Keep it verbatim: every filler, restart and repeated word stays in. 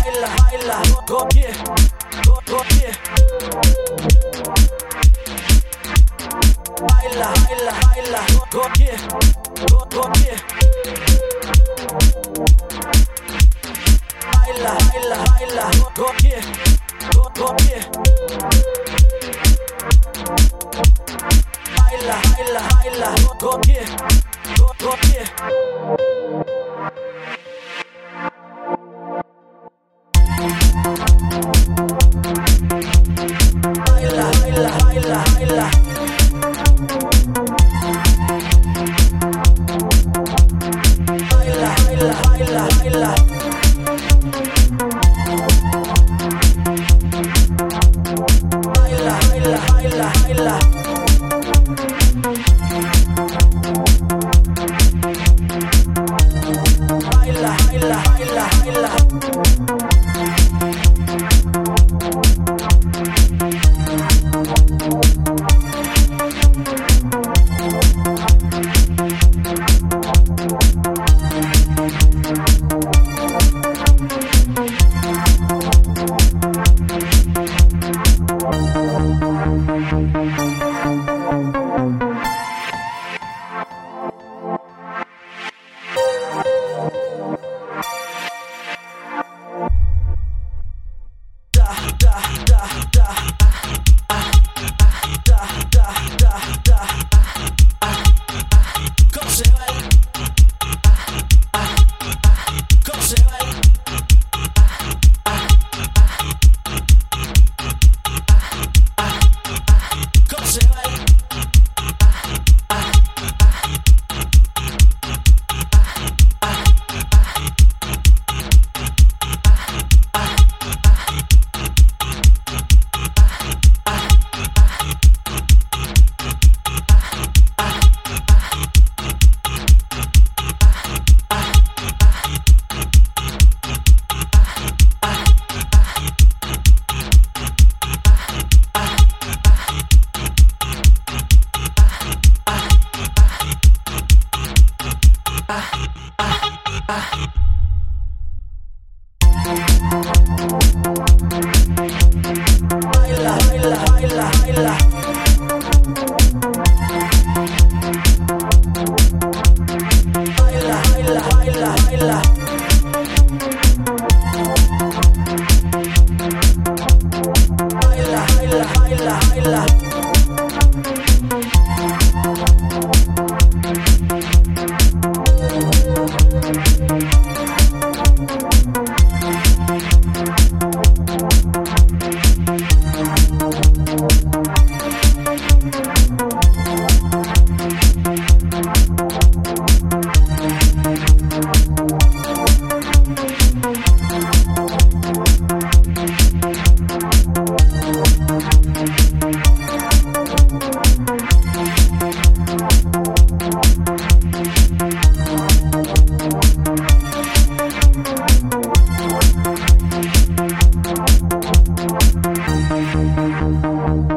baila, baila, go yeah, go go yeah. Baila, baila, baila, go yeah, go go yeah. Baila, baila, baila, go yeah, go go yeah. Baila, baila, baila, go yeah, go go yeah. Baila, baila, baila, baila. Baila, baila, baila, baila. Baila, baila, baila, baila. Baila, baila, baila, baila. Baila, baila, baila, baila. Baila, baila, baila, baila. Baila, baila, baila, baila. Thank you.